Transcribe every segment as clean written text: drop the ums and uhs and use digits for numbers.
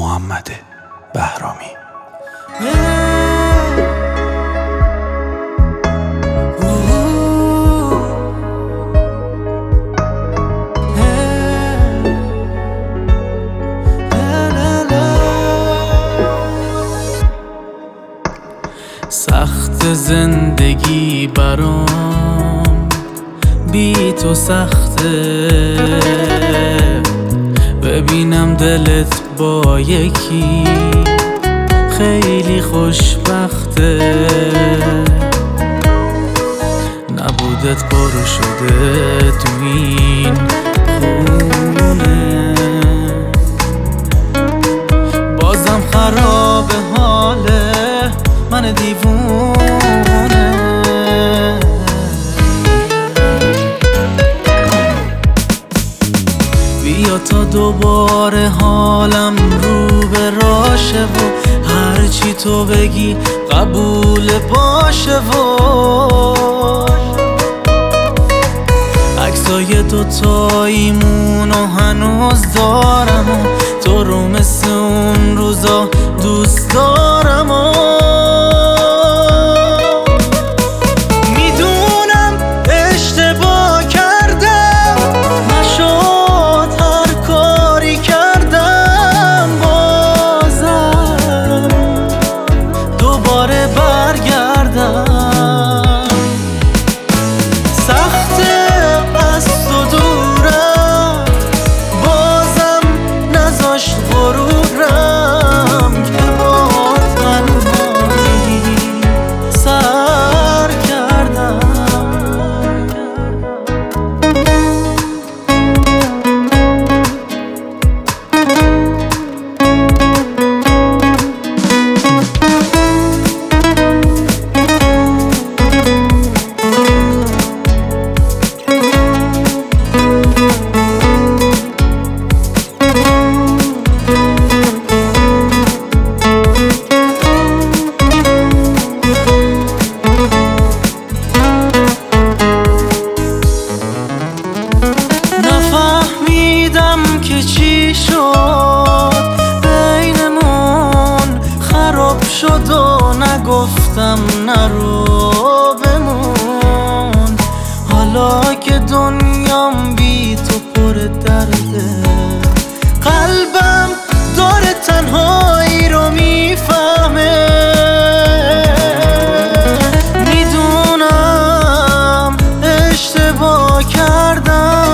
محمد بهرامی. سخت زندگی برام بی تو سخته، ببینم دلت با یکی خیلی خوشبخته. نبودت پارو شده تو این خونه، بازم خراب حاله من دیوونه. بیا تا دوباره حالم رو به راشه و هرچی تو بگی قبول باشه و عکسای دوتاییمونو هنوز دارم و تو رو مثل اون روزا دوست دارم و چی شد بینمون خراب شد و نگفتم نرو بمون. حالا که دنیام بی تو پر درده، قلبم داره تنهایی رو میفهمه. میدونم اشتباه کردم،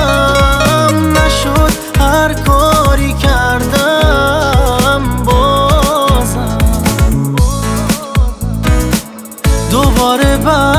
هر کاری کردم بازم دوباره